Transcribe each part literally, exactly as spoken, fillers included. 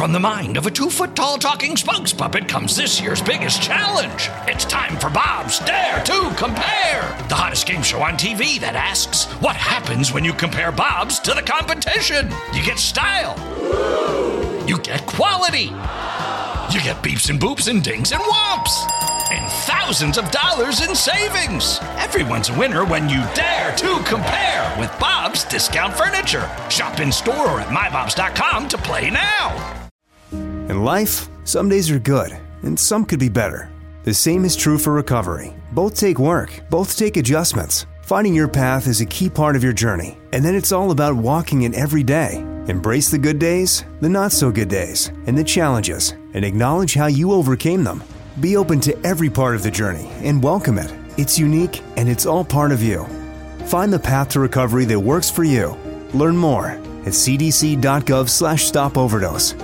from the mind of a two-foot-tall talking spokes puppet comes this year's biggest challenge. It's time for Bob's Dare to Compare, the hottest game show on T V that asks, what happens when you compare Bobs to the competition? You get style. You get quality. You get beeps and boops and dings and whomps. And thousands of dollars in savings. Everyone's a winner when you dare to compare with Bob's Discount Furniture. Shop in store or at my bobs dot com to play now. In life, some days are good, and some could be better. The same is true for recovery. Both take work, both take adjustments. Finding your path is a key part of your journey, and then it's all about walking it every day. Embrace the good days, the not-so-good days, and the challenges, and acknowledge how you overcame them. Be open to every part of the journey and welcome it. It's unique, and it's all part of you. Find the path to recovery that works for you. Learn more at c d c dot gov slash stop overdose.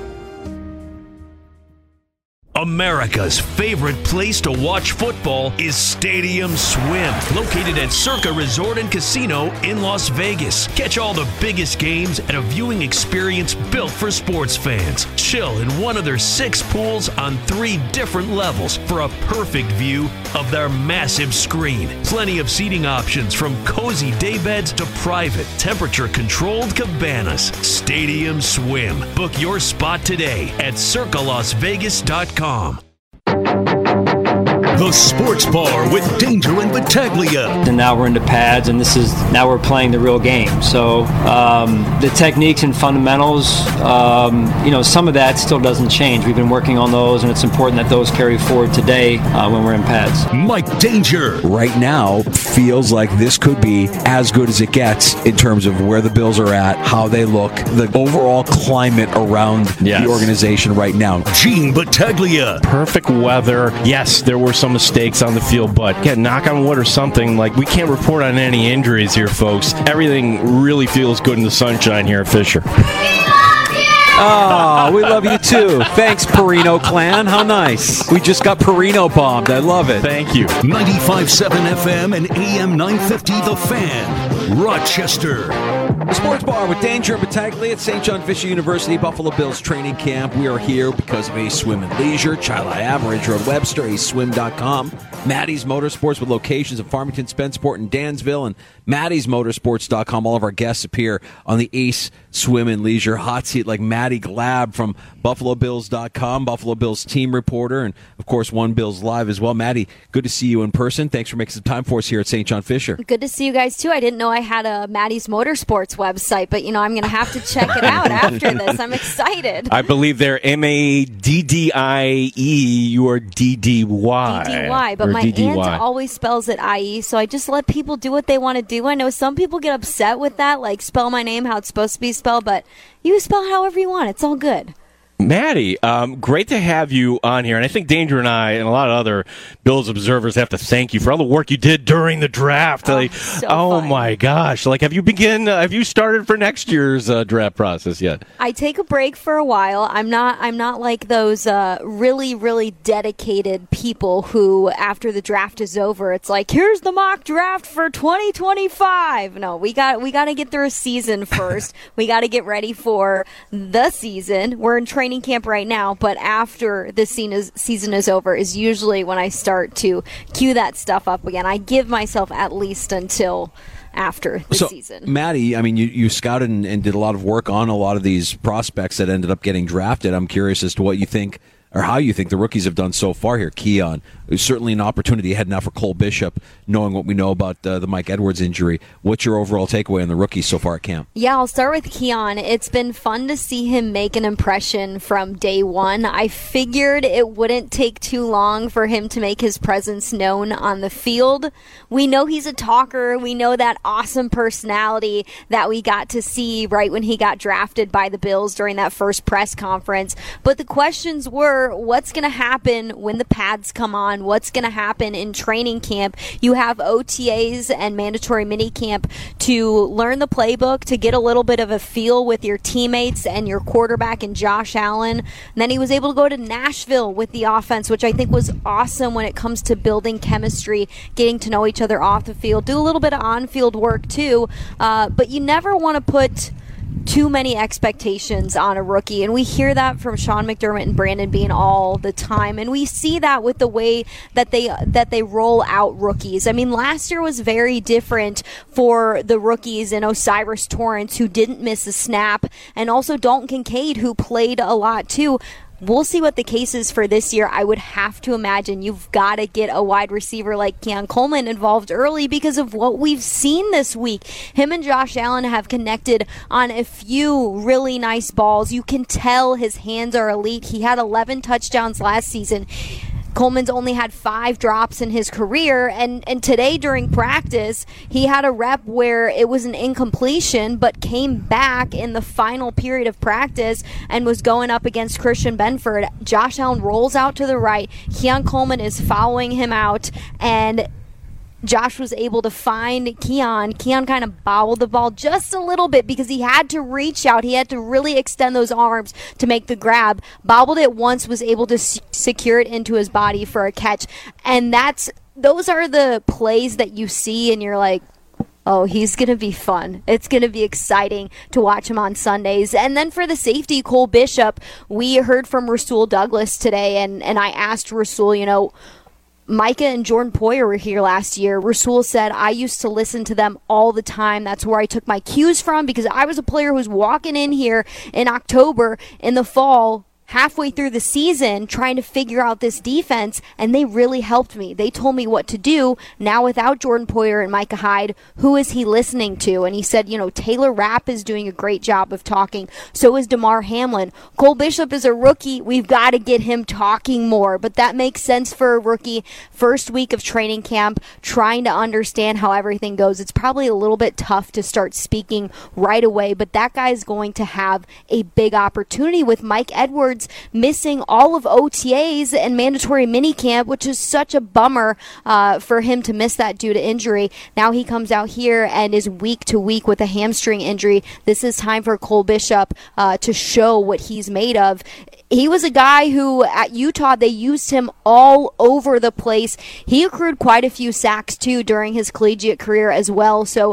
America's favorite place to watch football is Stadium Swim, located at Circa Resort and Casino in Las Vegas. Catch all the biggest games at a viewing experience built for sports fans. Chill in one of their six pools on three different levels for a perfect view of their massive screen. Plenty of seating options from cozy daybeds to private, temperature-controlled cabanas. Stadium Swim. Book your spot today at circa las vegas dot com. The Sports Bar with Danger and Battaglia. And now we're into pads, and this is now we're playing the real game. So um, the techniques and fundamentals, um, you know, some of that still doesn't change. We've been working on those, and it's important that those carry forward today uh, when we're in pads. Mike Danger. Right now, feels like this could be as good as it gets in terms of where the Bills are at, how they look, the overall climate around yes. the organization right now. Gene Battaglia. Perfect weather. Yes, there were some mistakes on the field, but yeah, knock on wood or something. Like, we can't report on any injuries here, folks. Everything really feels good in the sunshine here at Fisher. Oh, we love you too. Thanks, Perino clan. How nice. We just got Perino bombed. I love it. Thank you. ninety-five point seven F M and A M nine fifty The Fan, Rochester. The Sports Bar with Danger and Battaglia at Saint John Fisher University, Buffalo Bills training camp. We are here because of Ace Swim and Leisure, Chi-Li Average Road Webster, ace swim dot com, Maddie's Motorsports with locations in Farmington, Spenceport, and Dansville, and Maddie's Motorsports dot com. All of our guests appear on the Ace Swim and Leisure hot seat, like Maddie Glab from Buffalo Bills dot com, Buffalo Bills team reporter, and, of course, One Bills Live as well. Maddie, good to see you in person. Thanks for making some time for us here at Saint John Fisher. Good to see you guys, too. I didn't know I had a Maddie's Motorsports website, but, you know, I'm going to have to check it out after this. I'm excited. I believe they're M A D D I E. You are D D Y. D D Y, but my D D Y. Aunt always spells it I E, so I just let people do what they want to do. I know some people get upset with that, like spell my name how it's supposed to be spelled, but you spell however you want. It's all good. Maddie, um, great to have you on here. And I think Danger and I and a lot of other Bills observers have to thank you for all the work you did during the draft. Oh, like, so oh fun. my gosh. Like, have you begin, uh, have you started for next year's uh, draft process yet? I take a break for a while. I'm not, I'm not like those uh, really, really dedicated people who, after the draft is over, it's like, here's the mock draft for twenty twenty-five. No, we got, we got to get through a season first. We got to get ready for the season. We're in training camp right now, but after the season is over is usually when I start to cue that stuff up again. I give myself at least until after the so, season. Maddie, I mean, you, you scouted and, and did a lot of work on a lot of these prospects that ended up getting drafted. I'm curious as to what you think or how you think the rookies have done so far here. Keon, there's certainly an opportunity ahead now for Cole Bishop, knowing what we know about uh, the Mike Edwards injury. What's your overall takeaway on the rookies so far at camp? Yeah, I'll start with Keon. It's been fun to see him make an impression from day one. I figured it wouldn't take too long for him to make his presence known on the field. We know he's a talker. We know that awesome personality that we got to see right when he got drafted by the Bills during that first press conference. But the questions were, what's going to happen when the pads come on? What's going to happen in training camp? You have O T As and mandatory minicamp to learn the playbook, to get a little bit of a feel with your teammates and your quarterback and Josh Allen. And then he was able to go to Nashville with the offense, which I think was awesome when it comes to building chemistry, getting to know each other off the field, do a little bit of on-field work too. Uh, but you never want to put too many expectations on a rookie, and we hear that from Sean McDermott and Brandon Beane all the time, and we see that with the way that they that they roll out rookies. I mean, last year was very different for the rookies in O'Cyrus Torrence, who didn't miss a snap, and also Dalton Kincaid, who played a lot too. We'll see what the case is for this year. I would have to imagine you've got to get a wide receiver like Keon Coleman involved early because of what we've seen this week. Him and Josh Allen have connected on a few really nice balls. You can tell his hands are elite. He had eleven touchdowns last season. Coleman's only had five drops in his career, and, and today during practice, he had a rep where it was an incompletion, but came back in the final period of practice and was going up against Christian Benford. Josh Allen rolls out to the right. Keon Coleman is following him out, and Josh was able to find Keon. Keon kind of bobbled the ball just a little bit because he had to reach out. He had to really extend those arms to make the grab. Bobbled it once, was able to s- secure it into his body for a catch. And that's those are the plays that you see and you're like, oh, he's going to be fun. It's going to be exciting to watch him on Sundays. And then for the safety, Cole Bishop, we heard from Rasul Douglas today, and, and I asked Rasul, you know, Micah and Jordan Poyer were here last year. Rasul said, I used to listen to them all the time. That's where I took my cues from because I was a player who was walking in here in October in the fall, halfway through the season, trying to figure out this defense, and they really helped me. They told me what to do. Now without Jordan Poyer and Micah Hyde, who is he listening to? And he said, you know, Taylor Rapp is doing a great job of talking. So is DeMar Hamlin. Cole Bishop is a rookie. We've got to get him talking more, but that makes sense for a rookie. First week of training camp, trying to understand how everything goes. It's probably a little bit tough to start speaking right away, but that guy is going to have a big opportunity with Mike Edwards missing all of O T As and mandatory minicamp, which is such a bummer uh, for him to miss that due to injury. Now he comes out here and is week to week with a hamstring injury. This is time for Cole Bishop uh, to show what he's made of. He was a guy who, at Utah, they used him all over the place. He accrued quite a few sacks, too, during his collegiate career as well. So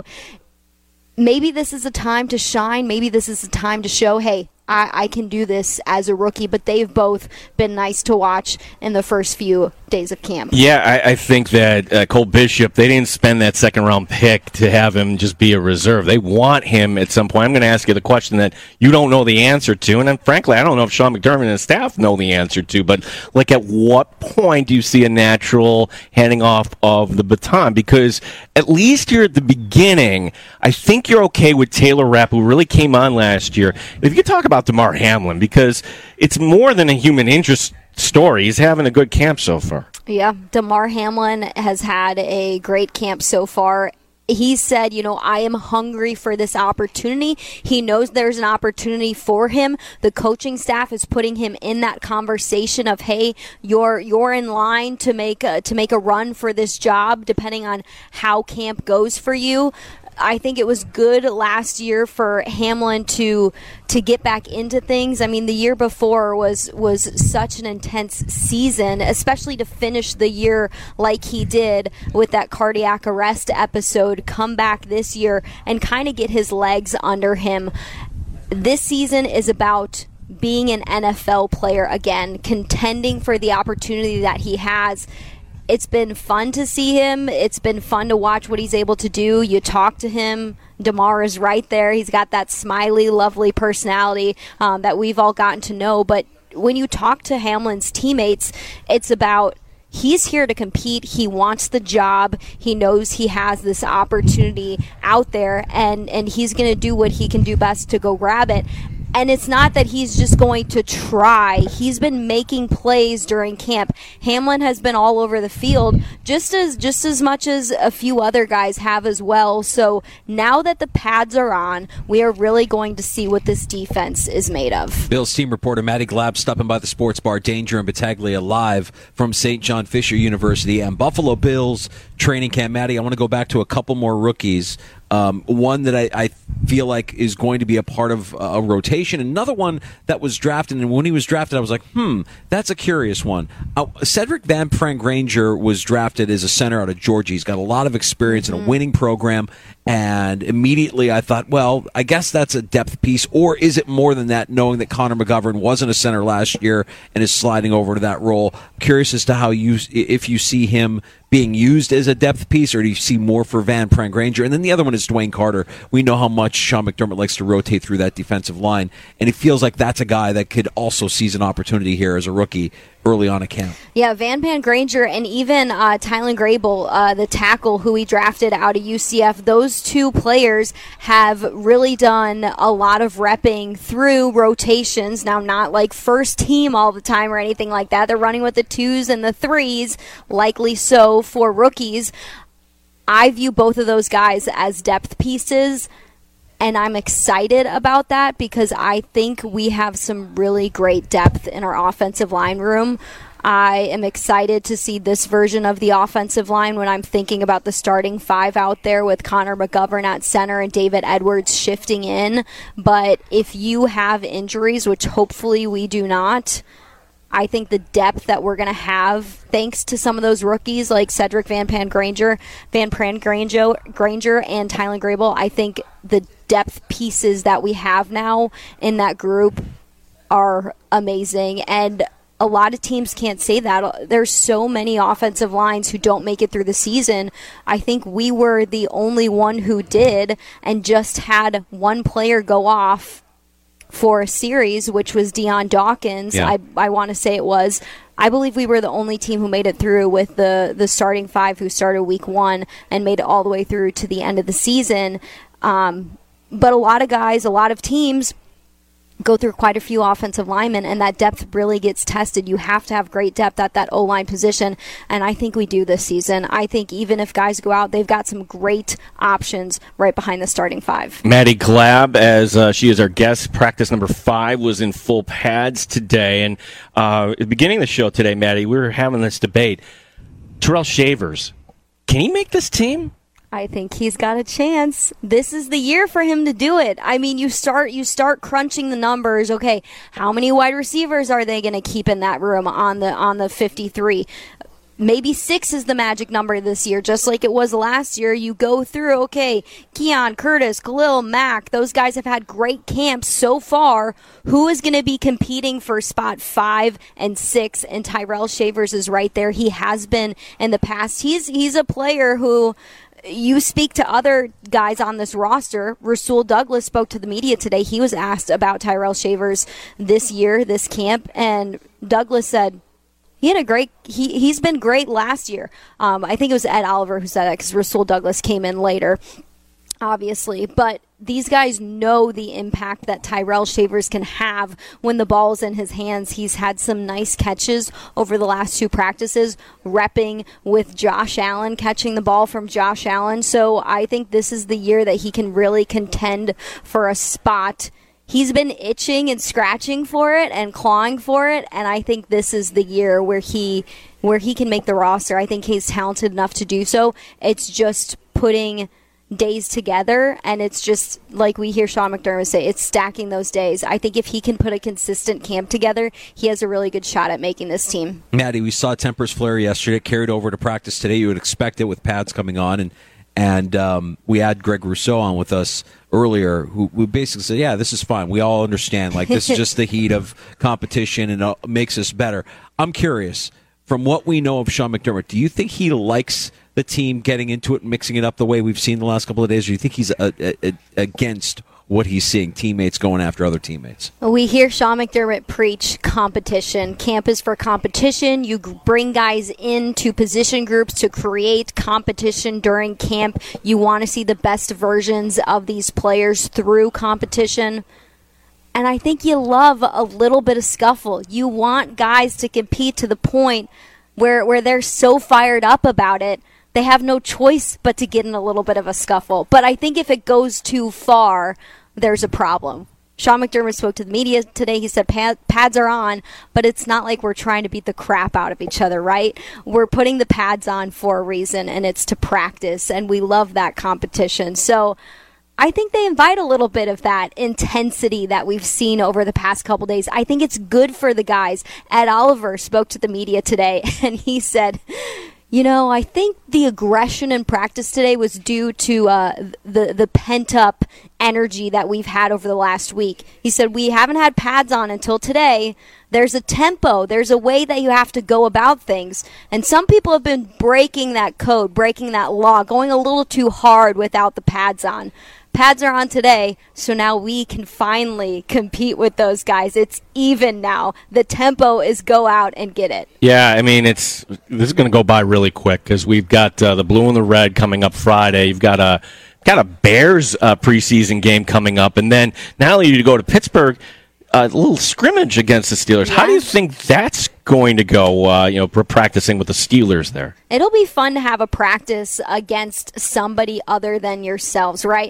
maybe this is a time to shine. Maybe this is a time to show, hey, I, I can do this as a rookie, but they've both been nice to watch in the first few days of camp. Yeah, I, I think that uh, Cole Bishop, they didn't spend that second-round pick to have him just be a reserve. They want him at some point. I'm going to ask you the question that you don't know the answer to, and then, frankly, I don't know if Sean McDermott and his staff know the answer to, but like at what point do you see a natural handing off of the baton? Because at least you're at the beginning. I think you're okay with Taylor Rapp, who really came on last year. If you talk about DeMar Hamlin, because it's more than a human interest story. He's having a good camp so far. Yeah, DeMar Hamlin has had a great camp so far. He said, you know, I am hungry for this opportunity. He knows there's an opportunity for him. The coaching staff is putting him in that conversation of, hey, you're you're in line to make a, to make a run for this job, depending on how camp goes for you. I think it was good last year for Hamlin to to get back into things. I mean, the year before was was such an intense season, especially to finish the year like he did with that cardiac arrest episode, come back this year and kind of get his legs under him. This season is about being an N F L player again, contending for the opportunity that he has. It's been fun to see him. It's been fun to watch what he's able to do. You talk to him. DeMar is right there. He's got that smiley, lovely personality um, that we've all gotten to know. But when you talk to Hamlin's teammates, it's about he's here to compete. He wants the job. He knows he has this opportunity out there, and, and he's going to do what he can do best to go grab it. And it's not that he's just going to try. He's been making plays during camp. Hamlin has been all over the field just as just as much as a few other guys have as well. So now that the pads are on, we are really going to see what this defense is made of. Bills team reporter Maddie Glab stopping by the sports bar Danger and Battaglia live from Saint John Fisher University and Buffalo Bills training camp. Maddie, I want to go back to a couple more rookies. Um, one that I, I feel like is going to be a part of a rotation. Another one that was drafted, and when he was drafted, I was like, hmm, that's a curious one. Uh, Cedric Van Frank Granger was drafted as a center out of Georgia. He's got a lot of experience mm-hmm. in a winning program. And immediately I thought, well, I guess that's a depth piece. Or is it more than that, knowing that Connor McGovern wasn't a center last year and is sliding over to that role? I'm curious as to how you, if you see him being used as a depth piece, or do you see more for Van Pran-Granger? And then the other one is Dwayne Carter. We know how much Sean McDermott likes to rotate through that defensive line, and it feels like that's a guy that could also seize an opportunity here as a rookie early on at camp. Yeah, Van Pran-Granger and even uh, Tylen Grable, uh, the tackle who we drafted out of U C F, those two players have really done a lot of repping through rotations. Now, not like first team all the time or anything like that. They're running with the twos and the threes, likely so for rookies. I view both of those guys as depth pieces, and I'm excited about that because I think we have some really great depth in our offensive line room. I am excited to see this version of the offensive line when I'm thinking about the starting five out there with Connor McGovern at center and David Edwards shifting in. But if you have injuries, which hopefully we do not, I think the depth that we're going to have, thanks to some of those rookies like Cedric Van Pran-Granger, Van Pran-Granger, Granger, and Tylen Grable, I think the depth pieces that we have now in that group are amazing. And a lot of teams can't say that. There's so many offensive lines who don't make it through the season. I think we were the only one who did and just had one player go off for a series, which was Dion Dawkins. Yeah. I, I want to say it was. I believe we were the only team who made it through with the, the starting five who started week one and made it all the way through to the end of the season. Um, but a lot of guys, a lot of teams go through quite a few offensive linemen, and that depth really gets tested. You have to have great depth at that O-line position, and I think we do this season. I think even if guys go out, they've got some great options right behind the starting five. Maddie Glab, as uh, she is our guest, practice number five, was in full pads today. And uh, at the beginning of the show today, Maddie, we were having this debate. Terrell Shavers, can he make this team? I think he's got a chance. This is the year for him to do it. I mean, you start you start crunching the numbers. Okay, how many wide receivers are they going to keep in that room on the on the fifty-three? Maybe six is the magic number this year, just like it was last year. You go through, okay, Keon, Curtis, Khalil, Mack, those guys have had great camps so far. Who is going to be competing for spot five and six? And Tyrell Shavers is right there. He has been in the past. He's he's a player who... You speak to other guys on this roster. Rasul Douglas spoke to the media today. He was asked about Tyrell Shavers this year, this camp, and Douglas said he had a great. He he's been great last year. Um, I think it was Ed Oliver who said that because Rasul Douglas came in later, obviously, but these guys know the impact that Tyrell Shavers can have when the ball's in his hands. He's had some nice catches over the last two practices, repping with Josh Allen, catching the ball from Josh Allen. So I think this is the year that he can really contend for a spot. He's been itching and scratching for it and clawing for it, and I think this is the year where he where he can make the roster. I think he's talented enough to do so. It's just putting days together, and it's just like we hear Sean McDermott say, it's stacking those days. I think if he can put a consistent camp together, he has a really good shot at making this team. Maddie, we saw Tempers flare yesterday, carried over to practice today. You would expect it with pads coming on, and and um, we had Greg Rousseau on with us earlier, who, who basically said, yeah, this is fine. We all understand. Like, this is just the heat of competition, and it makes us better. I'm curious, from what we know of Sean McDermott, do you think he likes the team getting into it and mixing it up the way we've seen the last couple of days, or do you think he's a, a, a, against what he's seeing, teammates going after other teammates? We hear Sean McDermott preach competition. Camp is for competition. You bring guys into position groups to create competition during camp. You want to see the best versions of these players through competition. And I think you love a little bit of scuffle. You want guys to compete to the point where where they're so fired up about it, they have no choice but to get in a little bit of a scuffle. But I think if it goes too far, there's a problem. Sean McDermott spoke to the media today. He said pad, pads are on, but it's not like we're trying to beat the crap out of each other, right? We're putting the pads on for a reason, and it's to practice, and we love that competition. So I think they invite a little bit of that intensity that we've seen over the past couple days. I think it's good for the guys. Ed Oliver spoke to the media today, and he said You know, I think the aggression in practice today was due to uh, the the pent-up energy that we've had over the last week. He said, we haven't had pads on until today. There's a tempo. There's a way that you have to go about things. And some people have been breaking that code, breaking that law, going a little too hard without the pads on. Pads are on today, so now we can finally compete with those guys. It's even now. The tempo is go out and get it. Yeah, I mean, it's this is going to go by really quick because we've got uh, the blue and the red coming up Friday. You've got a got a Bears uh, preseason game coming up, and then not only do you go to Pittsburgh, a little scrimmage against the Steelers. Yeah. How do you think that's going to go, uh, you know, practicing with the Steelers there? It'll be fun to have a practice against somebody other than yourselves, right?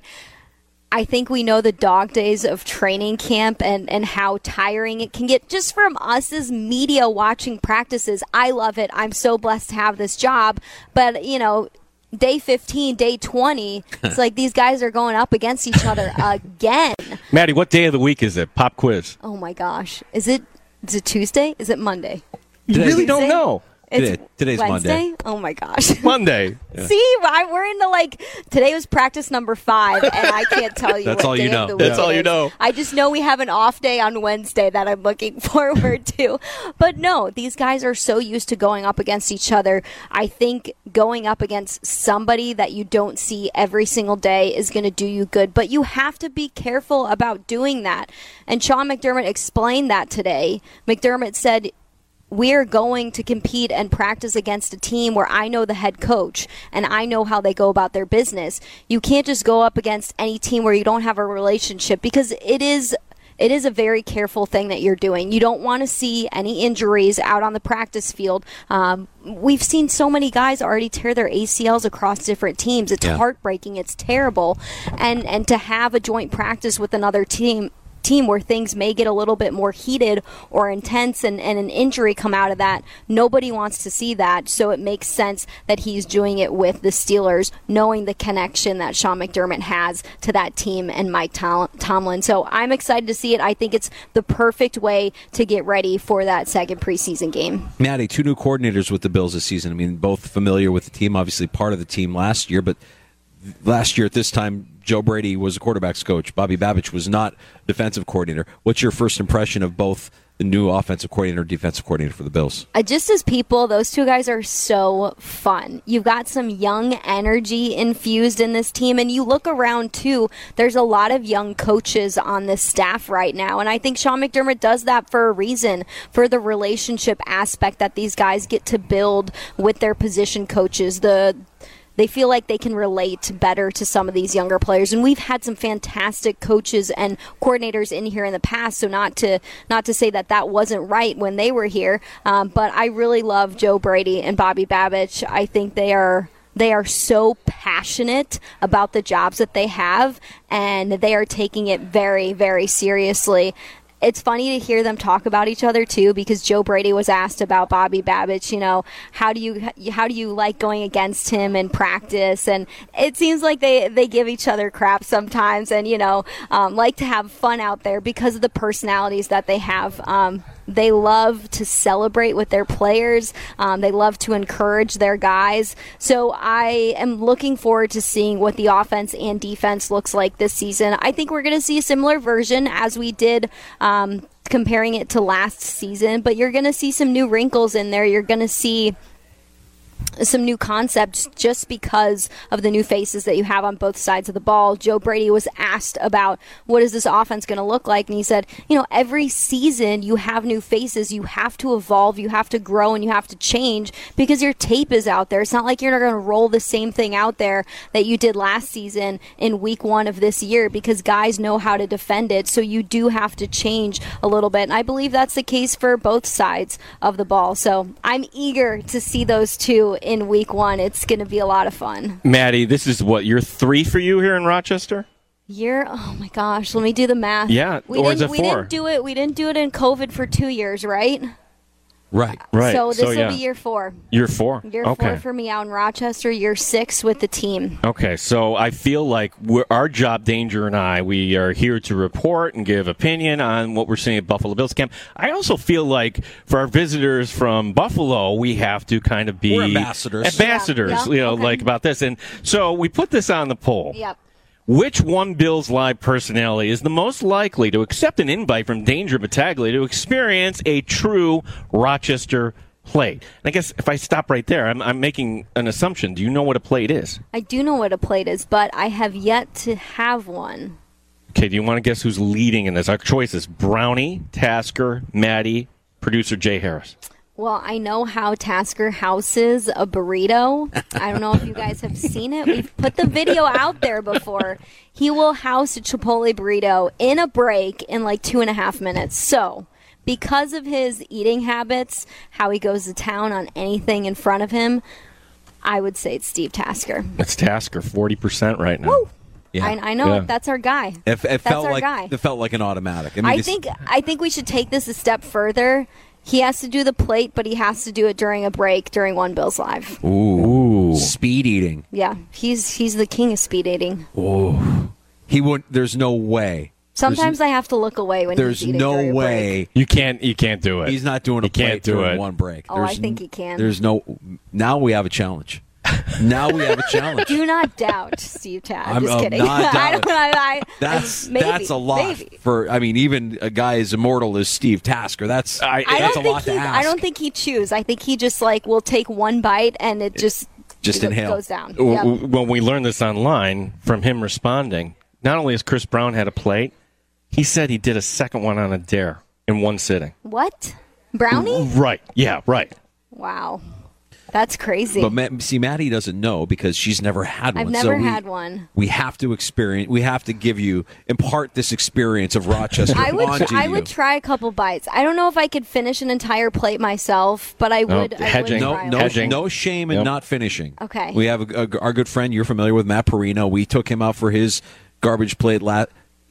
I think we know the dog days of training camp and, and how tiring it can get just from us as media watching practices. I love it. I'm so blessed to have this job. But, you know, day fifteen, day twenty, it's like these guys are going up against each other again. Maddie, what day of the week is it? Pop quiz. Oh, my gosh. Is it, is it Tuesday? Is it Monday? You really don't know. It's Today, today's Wednesday? Monday. Oh, my gosh. Monday. Yeah. See, I, we're into like, today was practice number five, and I can't tell you That's what all day you know. of the week That's all it you is. know. I just know we have an off day on Wednesday that I'm looking forward to. But no, these guys are so used to going up against each other. I think going up against somebody that you don't see every single day is going to do you good. But you have to be careful about doing that. And Sean McDermott explained that today. McDermott said, we're going to compete and practice against a team where I know the head coach and I know how they go about their business. You can't just go up against any team where you don't have a relationship, because it is it is a very careful thing that you're doing. You don't want to see any injuries out on the practice field. Um, we've seen so many guys already tear their A C Ls across different teams. It's Yeah. heartbreaking. It's terrible. And and to have a joint practice with another team team where things may get a little bit more heated or intense and, and an injury come out of that, nobody wants to see that. So it makes sense that he's doing it with the Steelers, knowing the connection that Sean McDermott has to that team and Mike Tom- Tomlin. So I'm excited to see it. I think it's the perfect way to get ready for that second preseason game. Maddie, two new coordinators with the Bills this season. I mean, both familiar with the team, obviously part of the team last year, but last year at this time, Joe Brady was a quarterback's coach. Bobby Babich was not defensive coordinator. What's your first impression of both the new offensive coordinator and defensive coordinator for the Bills? Uh, just as people, those two guys are so fun. You've got some young energy infused in this team, and you look around, too, there's a lot of young coaches on this staff right now, and I think Sean McDermott does that for a reason, for the relationship aspect that these guys get to build with their position coaches, the They feel like they can relate better to some of these younger players, and we've had some fantastic coaches and coordinators in here in the past. So not to not to say that that wasn't right when they were here, um, but I really love Joe Brady and Bobby Babich. I think they are they are so passionate about the jobs that they have, and they are taking it very, very seriously. It's funny to hear them talk about each other too, because Joe Brady was asked about Bobby Babich, you know, how do you how do you like going against him in practice? And it seems like they, they give each other crap sometimes, and you know, um, like to have fun out there because of the personalities that they have. Um, They love to celebrate with their players. Um, they love to encourage their guys. So I am looking forward to seeing what the offense and defense looks like this season. I think we're going to see a similar version as we did um, comparing it to last season, but you're going to see some new wrinkles in there. You're going to see some new concepts just because of the new faces that you have on both sides of the ball. Joe Brady was asked about what is this offense going to look like, and he said, you know, every season you have new faces. You have to evolve, you have to grow, and you have to change because your tape is out there. It's not like you're going to roll the same thing out there that you did last season in week one of this year, because guys know how to defend it. So you do have to change a little bit, and I believe that's the case for both sides of the ball. So I'm eager to see those two in week one. It's going to be a lot of fun. Maddie, this is what, year three for you here in Rochester? Year, oh my gosh, let me do the math. Yeah, we or didn't, is it we four? didn't do it. We didn't do it in COVID for two years, right? Right. Right. So this So, will yeah. be year four. Year four. Year okay. four for me out in Rochester. Year six with the team. Okay, so I feel like we're, our job, Danger and I, we are here to report and give opinion on what we're seeing at Buffalo Bills camp. I also feel like for our visitors from Buffalo, we have to kind of be We're ambassadors. ambassadors, Yeah. Yeah. you know, Okay. like about this. And so we put this on the poll. Yep. Which One Bills Live personality is the most likely to accept an invite from Danger Battaglia to experience a true Rochester plate? And I guess if I stop right there, I'm, I'm making an assumption. Do you know what a plate is? I do know what a plate is, but I have yet to have one. Okay, do you want to guess who's leading in this? Our choices: Brownie, Tasker, Maddie, producer Jay Harris. Well, I know how Tasker houses a burrito. I don't know if you guys have seen it. We've put the video out there before. He will house a Chipotle burrito in a break in like two and a half minutes. So, because of his eating habits, how he goes to town on anything in front of him, I would say it's Steve Tasker. It's Tasker, forty percent right now. Woo! Yeah. I, I know Yeah. that's our guy. It, it That's felt our like guy. it felt like an automatic. I, mean, I it's- think I think we should take this a step further. He has to do the plate, but he has to do it during a break during One Bills Live. Ooh, speed eating. Yeah, he's he's the king of speed eating. Oh, he would. There's no way. Sometimes I have to look away when There's he's eating no during a way break. You can't. You can't do it. he's not doing a You can't plate do during it. one break. Oh, I There's think n- he can. There's no. Now we have a challenge. Now we have a challenge. Do not doubt Steve Tad. I'm- Just I'm kidding. not I doubting. don't. I, I, That's maybe, that's a lot Maybe. for. I mean, even a guy as immortal as Steve Tasker. That's I- I that's don't a lot think to he. ask. I don't think he chews. I think he just like will take one bite and it just Just go- inhale. goes down. W- Yep. w- When we learned this online from him responding, not only has Chris Brown had a plate, he said he did a second one on a dare in one sitting. What? Brownie? Right. Yeah. Right. Wow, that's crazy. But Ma- see, Maddie doesn't know because she's never had one. I've never so we, had one. We have to experience. We have to give you impart this experience of Rochester I would. onto Tr- I you. would try a couple bites. I don't know if I could finish an entire plate myself, but I No, would. I hedging. would No, try no, one. Hedging. no shame in Yep. not finishing. Okay. We have a, a, our good friend. You're familiar with Matt Perino. We took him out for his garbage plate. La-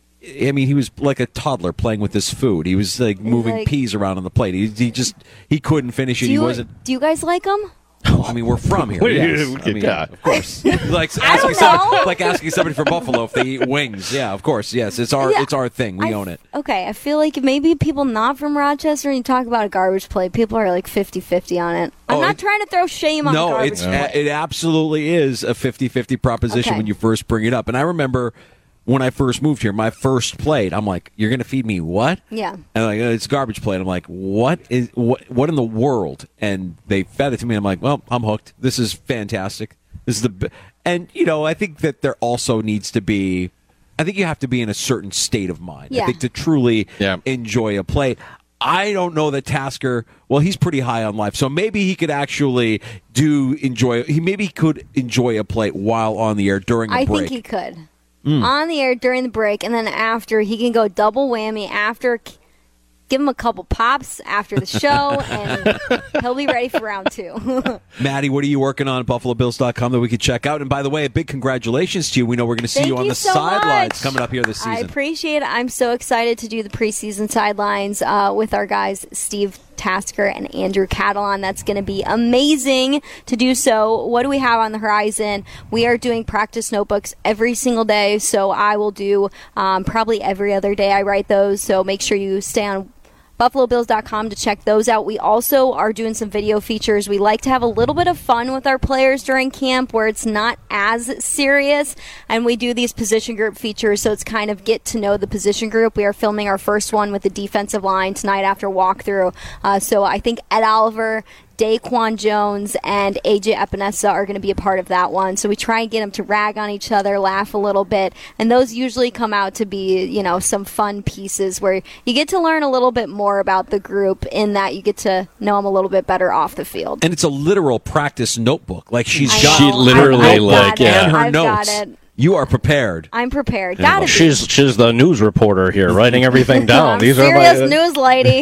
I mean, he was like a toddler playing with his food. He was like moving like- peas around on the plate. He, he just he couldn't finish it. Do he you, wasn't. do you guys like them? I mean, we're from here. Wait, yes. yeah, I mean, yeah. of course. Like I asking don't somebody, know. like asking somebody from Buffalo if they eat wings. Yeah, of course. Yes, it's our Yeah. it's our thing. We I- own it. Okay, I feel like maybe people not from Rochester, and you talk about a garbage plate, people are like fifty-fifty on it. I'm Oh, not it- trying to throw shame on No, garbage it's plate. it absolutely is a fifty-fifty proposition Okay. when you first bring it up. And I remember when I first moved here, my first plate, I'm like, "You're going to feed me what?" Yeah. And like, "Oh, it's a garbage plate. I'm like, "What is what? What in the world?" And they fed it to me. I'm like, "Well, I'm hooked. This is fantastic. This is the." b-" And you know, I think that there also needs to be. I think you have to be in a certain state of mind. Yeah. I think to truly Yeah. enjoy a plate. I don't know that Tasker. Well, he's pretty high on life, so maybe he could actually do enjoy. He maybe he could enjoy a plate while on the air during a I break. think he could. On the air during the break, and then after, he can go double whammy after. Give him a couple pops after the show, and he'll be ready for round two. Maddie, what are you working on at Buffalo Bills dot com that we could check out? And by the way, a big congratulations to you. We know we're going to see Thank you on you the so sidelines much. coming up here this I season. appreciate it. I'm so excited to do the preseason sidelines uh, with our guys, Steve Tasker and Andrew Catalan. That's going to be amazing to do so. What do we have on the horizon? We are doing practice notebooks every single day, so I will do um, probably every other day I write those, so make sure you stay on Buffalo Bills dot com to check those out. We also are doing some video features. We like to have a little bit of fun with our players during camp where it's not as serious, and we do these position group features, so it's kind of get to know the position group. We are filming our first one with the defensive line tonight after walkthrough. Uh, so I think Ed Oliver, Daquan Jones, and A J Epinesa are going to be a part of that one. So we try and get them to rag on each other, laugh a little bit, and those usually come out to be, you know, some fun pieces where you get to learn a little bit more about the group in that you get to know them a little bit better off the field. And it's a literal practice notebook. Like she's I got She know. literally, I've got like, it. yeah. and her I've notes. got it. You are prepared. I'm prepared. Gotta be. She's she's the news reporter here, writing everything down. I'm These serious are my, news lady.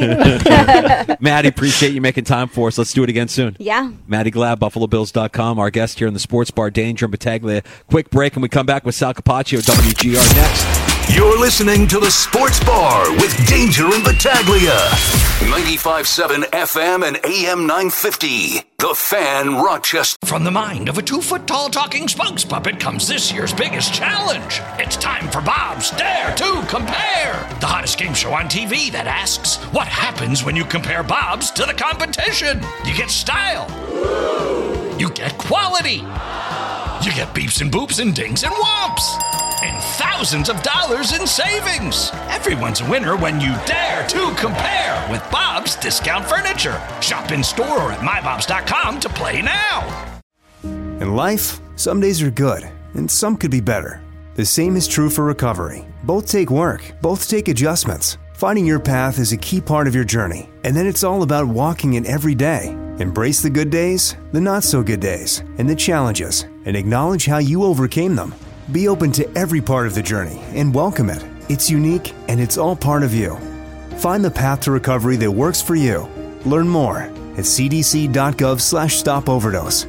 Maddie, appreciate you making time for us. Let's do it again soon. Yeah. Maddie Glab, Buffalo Bills dot com, our guest here in the sports bar, Danger and Battaglia. Quick break, and we come back with Sal Capaccio, W G R next. You're listening to The Sports Bar with Danger and Battaglia. ninety-five point seven F M and A M nine fifty. The Fan, Rochester. From the mind of a two-foot-tall talking spokes puppet comes this year's biggest challenge. It's time for Bob's Dare to Compare, the hottest game show on T V that asks, what happens when you compare Bob's to the competition? You get style. You get quality. You get beeps and boops and dings and whomps. And thousands of dollars in savings. Everyone's a winner when you dare to compare with Bob's Discount Furniture. Shop in store or at my bobs dot com to play now. In life, some days are good, and some could be better. The same is true for recovery. Both take work, both take adjustments. Finding your path is a key part of your journey, and then it's all about walking it every day. Embrace the good days, the not-so-good days, and the challenges, and acknowledge how you overcame them. Be open to every part of the journey and welcome it. It's unique, and it's all part of you. Find the path to recovery that works for you. Learn more at c d c dot gov slash stop overdose.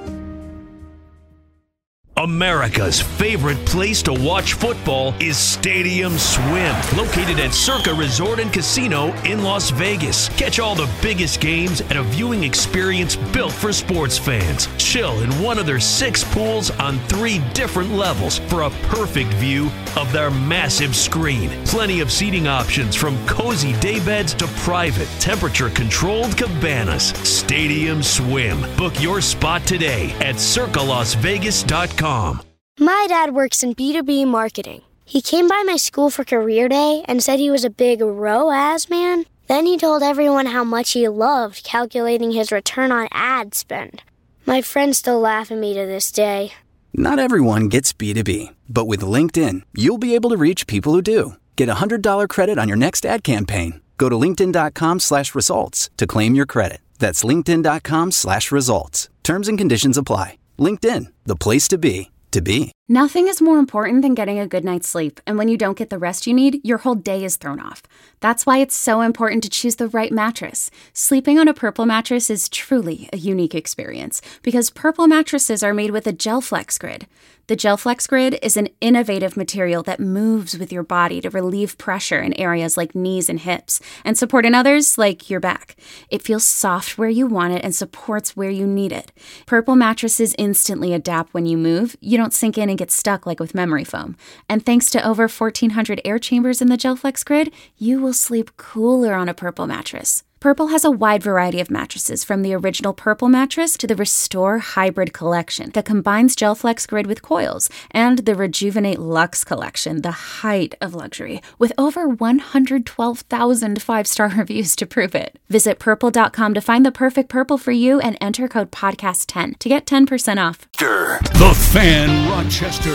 America's favorite place to watch football is Stadium Swim, located at Circa Resort and Casino in Las Vegas. Catch all the biggest games at a viewing experience built for sports fans. Chill in one of their six pools on three different levels for a perfect view of their massive screen. Plenty of seating options from cozy daybeds to private, temperature-controlled cabanas. Stadium Swim. Book your spot today at circa las vegas dot com. My dad works in B two B marketing. He came by my school for career day and said he was a big R O A S man. Then he told everyone how much he loved calculating his return on ad spend. My friends still laugh at me to this day. Not everyone gets B two B, but with LinkedIn, you'll be able to reach people who do. Get a one hundred dollars credit on your next ad campaign. Go to linkedin.com slash results to claim your credit. That's linkedin.com slash results. Terms and conditions apply. LinkedIn, the place to be, to be. Nothing is more important than getting a good night's sleep, and when you don't get the rest you need, your whole day is thrown off. That's why it's so important to choose the right mattress. Sleeping on a Purple mattress is truly a unique experience, because Purple mattresses are made with a GelFlex Grid. The GelFlex Grid is an innovative material that moves with your body to relieve pressure in areas like knees and hips, and support in others like your back. It feels soft where you want it and supports where you need it. Purple mattresses instantly adapt when you move. You don't sink in and get stuck like with memory foam. And thanks to over fourteen hundred air chambers in the GelFlex Grid, you will sleep cooler on a Purple mattress. Purple has a wide variety of mattresses, from the original Purple mattress to the Restore Hybrid collection that combines GelFlex Grid with coils, and the Rejuvenate Luxe collection, the height of luxury, with over one hundred twelve thousand five-star reviews to prove it. Visit purple dot com to find the perfect Purple for you and enter code podcast ten to get ten percent off. The Fan, Rochester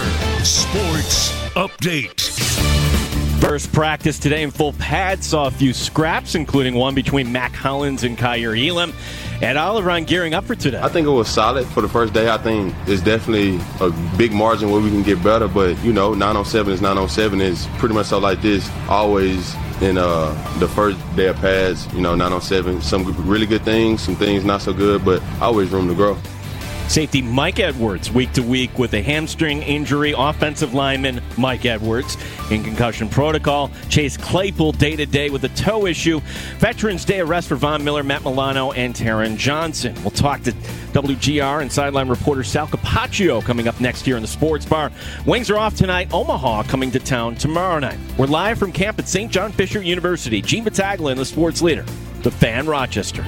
Sports Update. First practice today in full pads saw a few scraps, including one between Mac Hollins and Kyer Elam. And Oliver gearing up for today. I think it was solid for the first day. I think it's definitely a big margin where we can get better. But, you know, nine on seven is nine on seven. Is pretty much so like this always in uh, the first day of pads, you know, nine on seven. Some really good things, some things not so good, but always room to grow. Safety Mike Edwards, week to week with a hamstring injury. Offensive lineman Mike Edwards in concussion protocol. Chase Claypool day to day with a toe issue. Veterans Day arrest for Von Miller, Matt Milano, and Taron Johnson. We'll talk to W G R and sideline reporter Sal Capaccio coming up next here in the Sports Bar. Wings are off tonight. Omaha coming to town tomorrow night. We're live from camp at Saint John Fisher University. Gene Battaglia and the sports leader, the Fan, Rochester.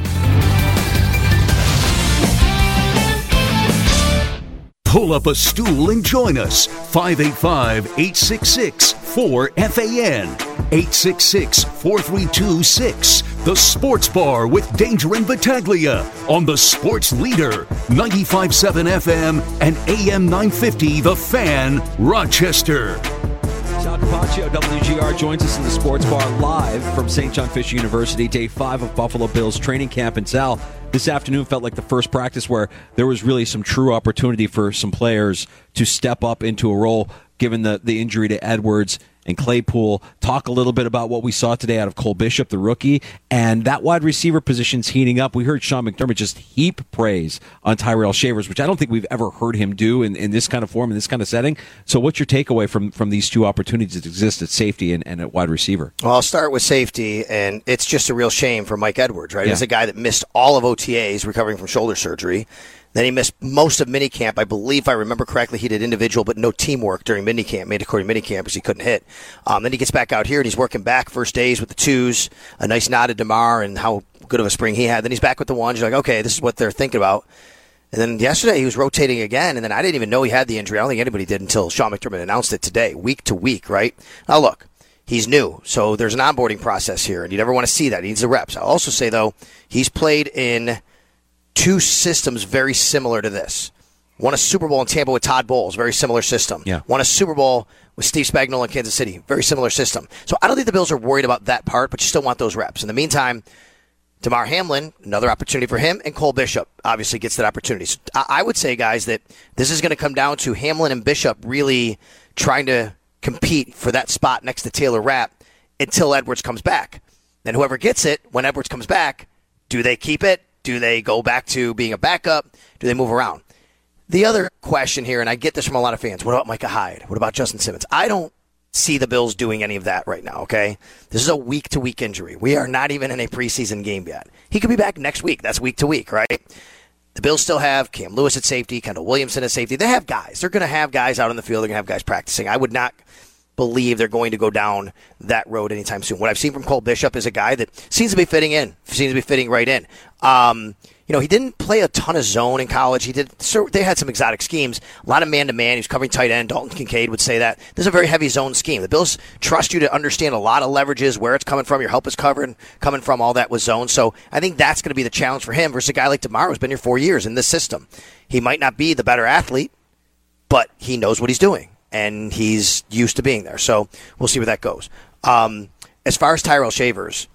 Pull up a stool and join us. five eight five, eight six six, four F A N. eight six six, four three two, six. The Sports Bar with Danger and Battaglia on the Sports Leader. ninety-five point seven F M and A M nine fifty, The Fan, Rochester. Sal Capaccio, W G R, joins us in the Sports Bar live from Saint John Fisher University, day five of Buffalo Bills training camp. And Sal, this afternoon felt like the first practice where there was really some true opportunity for some players to step up into a role, given the, the injury to Edwards and Claypool. Talk a little bit about what we saw today out of Cole Bishop, the rookie, and that wide receiver position's heating up. We heard Sean McDermott just heap praise on Tyrell Shavers, which I don't think we've ever heard him do in, in this kind of form, in this kind of setting. So what's your takeaway from, from these two opportunities that exist at safety and, and at wide receiver? Well, I'll start with safety, and it's just a real shame for Mike Edwards, right? Yeah. He's a guy that missed all of O T As recovering from shoulder surgery. Then he missed most of minicamp. I believe, if I remember correctly, he did individual but no teamwork during minicamp, mandatory minicamp, because he couldn't hit. Um, then he gets back out here, and he's working back first days with the twos, a nice nod to DeMar and how good of a spring he had. Then he's back with the ones. You're like, okay, this is what they're thinking about. And then yesterday he was rotating again, and then I didn't even know he had the injury. I don't think anybody did until Sean McDermott announced it today, week to week, right? Now, look, he's new, so there's an onboarding process here, and you never want to see that. He needs the reps. I'll also say, though, he's played in two systems very similar to this. Won a Super Bowl in Tampa with Todd Bowles, very similar system. Yeah. Won a Super Bowl with Steve Spagnuolo in Kansas City, very similar system. So I don't think the Bills are worried about that part, but you still want those reps. In the meantime, Damar Hamlin, another opportunity for him, and Cole Bishop obviously gets that opportunity. So I would say, guys, that this is going to come down to Hamlin and Bishop really trying to compete for that spot next to Taylor Rapp until Edwards comes back. Then whoever gets it, when Edwards comes back, do they keep it? Do they go back to being a backup? Do they move around? The other question here, and I get this from a lot of fans, what about Micah Hyde? What about Justin Simmons? I don't see the Bills doing any of that right now, okay? This is a week-to-week injury. We are not even in a preseason game yet. He could be back next week. That's week-to-week, right? The Bills still have Cam Lewis at safety, Kendall Williamson at safety. They have guys. They're going to have guys out on the field. They're going to have guys practicing. I would not believe they're going to go down that road anytime soon. What I've seen from Cole Bishop is a guy that seems to be fitting in, seems to be fitting right in. Um, you know, he didn't play a ton of zone in college. He did. So they had some exotic schemes, a lot of man-to-man. He was covering tight end. Dalton Kincaid would say that. This is a very heavy zone scheme. The Bills trust you to understand a lot of leverages, where it's coming from, your help is covered, coming from, all that with zone. So I think that's going to be the challenge for him versus a guy like DeMar who's been here four years in this system. He might not be the better athlete, but he knows what he's doing. And he's used to being there. So we'll see where that goes. Um, as far as Tyrell Shavers,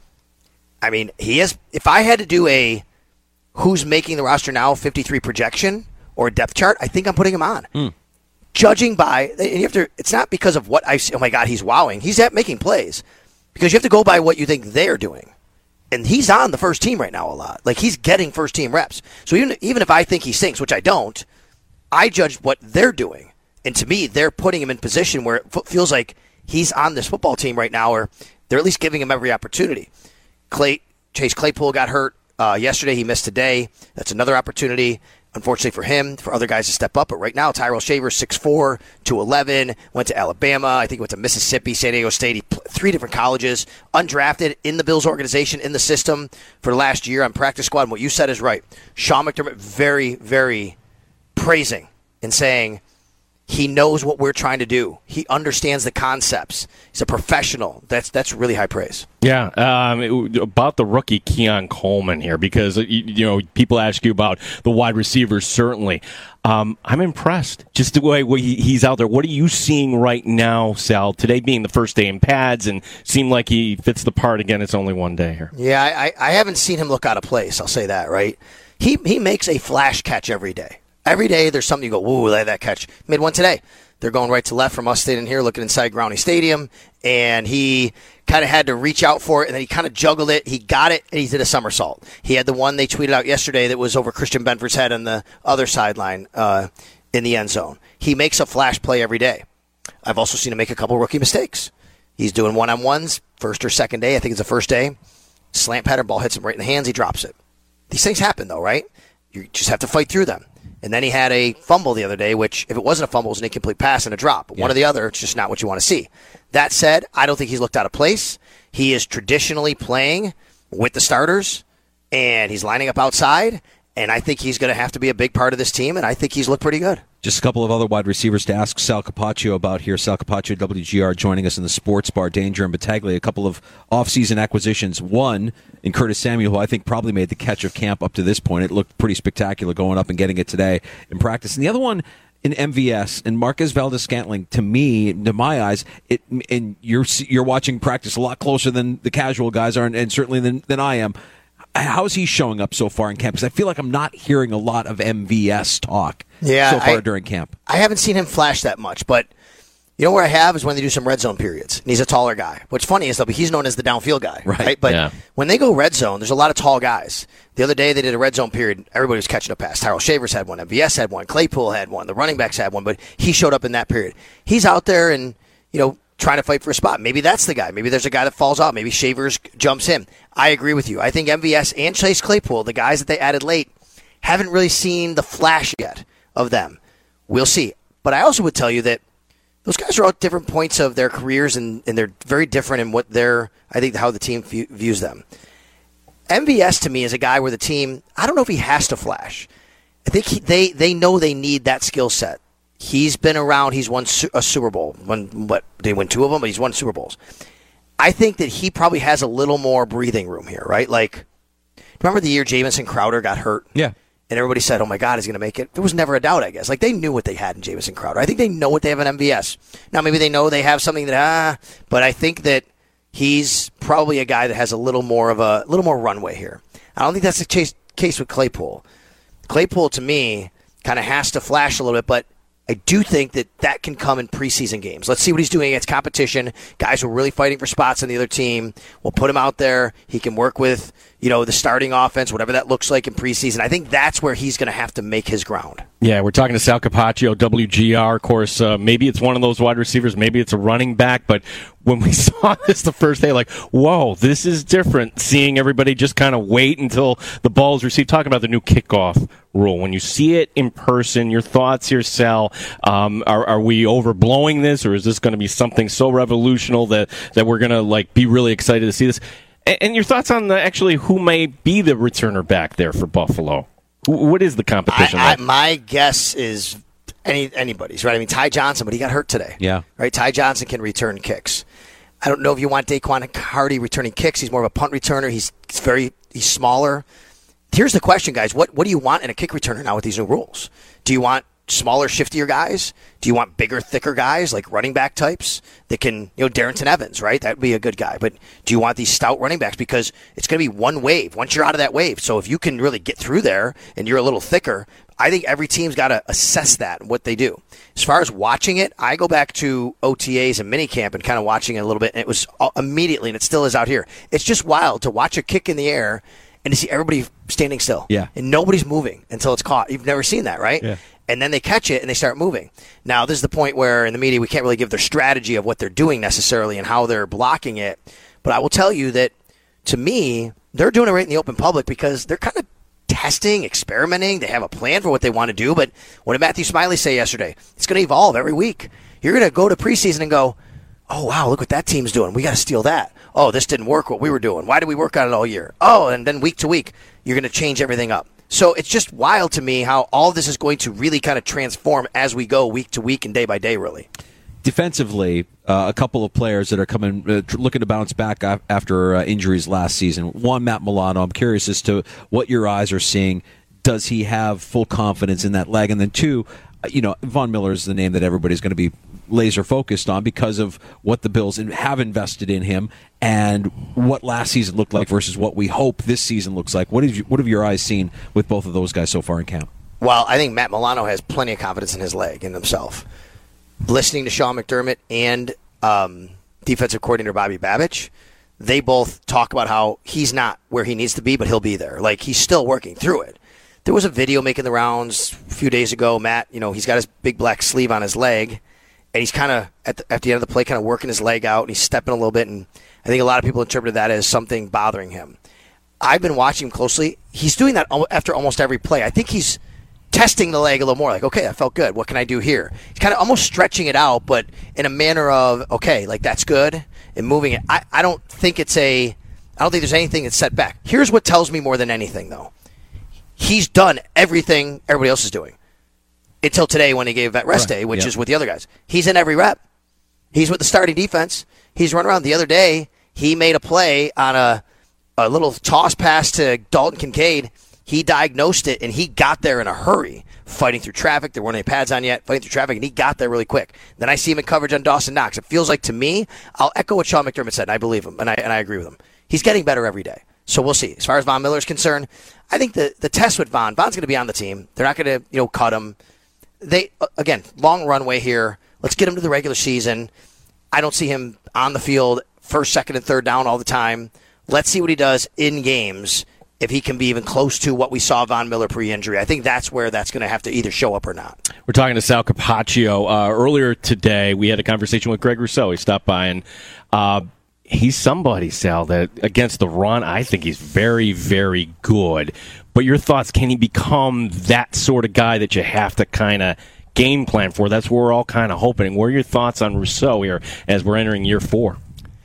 I mean, he is. If I had to do a who's making the roster now fifty-three projection or depth chart, I think I'm putting him on. Mm. Judging by, and you have to, it's not because of what I see. Oh my God, he's wowing. He's at making plays. Because you have to go by what you think they're doing. And he's on the first team right now a lot. Like, he's getting first team reps. So even, even if I think he stinks, which I don't, I judge what they're doing. And to me, they're putting him in position where it f- feels like he's on this football team right now, or they're at least giving him every opportunity. Clay, Chase Claypool got hurt uh, yesterday. He missed today. That's another opportunity, unfortunately for him, for other guys to step up. But right now, Tyrell Shavers, six foot four, two eleven, went to Alabama. I think he went to Mississippi, San Diego State. He pl- three different colleges, undrafted in the Bills organization, in the system for the last year on practice squad. And what you said is right. Sean McDermott very, very praising and saying, he knows what we're trying to do. He understands the concepts. He's a professional. That's that's really high praise. Yeah, um, it, about the rookie Keon Coleman here, because you, you know people ask you about the wide receivers. Certainly, um, I'm impressed just the way he, he's out there. What are you seeing right now, Sal? Today being the first day in pads, and seemed like he fits the part again. It's only one day here. Yeah, I, I haven't seen him look out of place. I'll say that. Right? He he makes a flash catch every day. Every day there's something you go, whoa, that, that catch. Made one today. They're going right to left from us standing here looking inside Growney Stadium, and he kind of had to reach out for it, and then he kind of juggled it. He got it, and he did a somersault. He had the one they tweeted out yesterday that was over Christian Benford's head on the other sideline uh, in the end zone. He makes a flash play every day. I've also seen him make a couple rookie mistakes. He's doing one-on-ones, first or second day. I think it's the first day. Slant pattern, ball hits him right in the hands. He drops it. These things happen, though, right? You just have to fight through them. And then he had a fumble the other day, which, if it wasn't a fumble, it was an incomplete pass and a drop. But yeah. One or the other, it's just not what you want to see. That said, I don't think he's looked out of place. He is traditionally playing with the starters, and he's lining up outside, and I think he's going to have to be a big part of this team, and I think he's looked pretty good. Just a couple of other wide receivers to ask Sal Capaccio about here. Sal Capaccio, W G R, joining us in the sports bar, Danger and Battaglia. A couple of offseason acquisitions. One in Curtis Samuel, who I think probably made the catch of camp up to this point. It looked pretty spectacular going up and getting it today in practice. And the other one in M V S, and Marquez Valdes-Scantling, to me, to my eyes, it and you're you're watching practice a lot closer than the casual guys are, and, and certainly than, than I am. How is he showing up so far in camp? Because I feel like I'm not hearing a lot of M V S talk yeah, so far I, during camp. I haven't seen him flash that much, but You know where I have is when they do some red zone periods, and he's a taller guy. What's funny is, though, he's known as the downfield guy, right? right? But yeah. when they go red zone, there's a lot of tall guys. The other day they did a red zone period. Everybody was catching up pass. Tyrell Shavers had one. M V S had one. Claypool had one. The running backs had one. But he showed up in that period. He's out there and, you know, trying to fight for a spot. Maybe that's the guy. Maybe there's a guy that falls out. Maybe Shavers jumps him. I agree with you. I think M V S and Chase Claypool, the guys that they added late, haven't really seen the flash yet of them. We'll see. But I also would tell you that those guys are all at different points of their careers, and, and they're very different in what they're, I think, how the team view, views them. M V S, to me, is a guy where the team, I don't know if he has to flash. I think he, they, they know they need that skill set. He's been around. He's won a Super Bowl. Won, what, did he win two of them? But he's won Super Bowls. I think that he probably has a little more breathing room here, right? Like, remember the year Jamison Crowder got hurt? Yeah. And everybody said, oh, my God, he's going to make it. There was never a doubt, I guess. Like, they knew what they had in Jamison Crowder. I think they know what they have in M V S. Now, maybe they know they have something that, ah, but I think that he's probably a guy that has a little more of a little more runway here. I don't think that's the case, case with Claypool. Claypool, to me, kind of has to flash a little bit, but I do think that that can come in preseason games. Let's see what he's doing against competition. Guys who are really fighting for spots on the other team. We'll put him out there. He can work with, you know, the starting offense, whatever that looks like in preseason. I think that's where he's going to have to make his ground. Yeah, we're talking to Sal Capaccio, W G R. Of course, uh, maybe it's one of those wide receivers, maybe it's a running back, but when we saw this the first day, like, whoa, this is different, seeing everybody just kind of wait until the ball is received. Talking about the new kickoff rule. When you see it in person, your thoughts here, Sal, um, are, are we overblowing this, or is this going to be something so revolutionary that, that we're going to like be really excited to see this? And, and your thoughts on the, actually who may be the returner back there for Buffalo? What is the competition I, I, like? my guess is any anybody's, right? I mean, Ty Johnson, but he got hurt today. Yeah. Right? Ty Johnson can return kicks. I don't know if you want Daquan Hardy returning kicks. He's more of a punt returner. He's, he's very he's smaller. Here's the question, guys. What what do you want in a kick returner now with these new rules? Do you want smaller, shiftier guys? Do you want bigger, thicker guys like running back types that can, you know, Darrington Evans, right? That would be a good guy. But do you want these stout running backs? Because it's going to be one wave once you're out of that wave. So if you can really get through there and you're a little thicker, I think every team's got to assess that and what they do. As far as watching it, I go back to O T As and minicamp and kind of watching it a little bit, and it was immediately, and it still is out here. It's just wild to watch a kick in the air and to see everybody standing still. Yeah. And nobody's moving until it's caught. You've never seen that, right? Yeah. And then they catch it and they start moving. Now, this is the point where in the media we can't really give their strategy of what they're doing necessarily and how they're blocking it. But I will tell you that, to me, they're doing it right in the open public because they're kind of testing, experimenting. They have a plan for what they want to do. But what did Matthew Smiley say yesterday? It's going to evolve every week. You're going to go to preseason and go, oh, wow, look what that team's doing. We got to steal that. Oh, this didn't work what we were doing. Why did we work on it all year? Oh, and then week to week, you're going to change everything up. So it's just wild to me how all this is going to really kind of transform as we go week to week and day by day, really. Defensively, uh, a couple of players that are coming, uh, looking to bounce back after uh, injuries last season. One, Matt Milano. I'm curious as to what your eyes are seeing. Does he have full confidence in that leg? And then two, you know, Von Miller is the name that everybody's going to be laser focused on because of what the Bills have invested in him and what last season looked like versus what we hope this season looks like. What have you, what have your eyes seen with both of those guys so far in camp? Well, I think Matt Milano has plenty of confidence in his leg, in himself. Listening to Sean McDermott and um, defensive coordinator Bobby Babich, they both talk about how he's not where he needs to be, but he'll be there. Like, he's still working through it. There was a video making the rounds a few days ago. Matt, you know, he's got his big black sleeve on his leg, and he's kind of, at the, at the end of the play, kind of working his leg out, and he's stepping a little bit, and I think a lot of people interpreted that as something bothering him. I've been watching him closely. He's doing that after almost every play. I think he's testing the leg a little more, like, okay, that felt good. What can I do here? He's kind of almost stretching it out, but in a manner of, okay, like, that's good, and moving it. I, I don't think it's a, I don't think there's anything that's set back. Here's what tells me more than anything, though. He's done everything everybody else is doing. Until today when he gave that rest right. day, which yep. is with the other guys. He's in every rep. He's with the starting defense. He's running around. The other day, he made a play on a, a little toss pass to Dalton Kincaid. He diagnosed it, and he got there in a hurry, fighting through traffic. There weren't any pads on yet, fighting through traffic, and he got there really quick. Then I see him in coverage on Dawson Knox. It feels like, to me, I'll echo what Sean McDermott said, and I believe him, and I, and I agree with him. He's getting better every day. So we'll see. As far as Von Miller is concerned, I think the, the test with Von, Von's going to be on the team. They're not going to, you know, cut him. They, again, long runway here. Let's get him to the regular season. I don't see him on the field first, second, and third down all the time. Let's see what he does in games if he can be even close to what we saw Von Miller pre-injury. I think that's where that's going to have to either show up or not. We're talking to Sal Capaccio. Uh, earlier today, we had a conversation with Greg Rousseau. He stopped by, and uh, he's somebody, Sal, that against the run, I think he's very, very good. But your thoughts, can he become that sort of guy that you have to kind of game plan for? That's what we're all kind of hoping. What are your thoughts on Rousseau here as we're entering year four?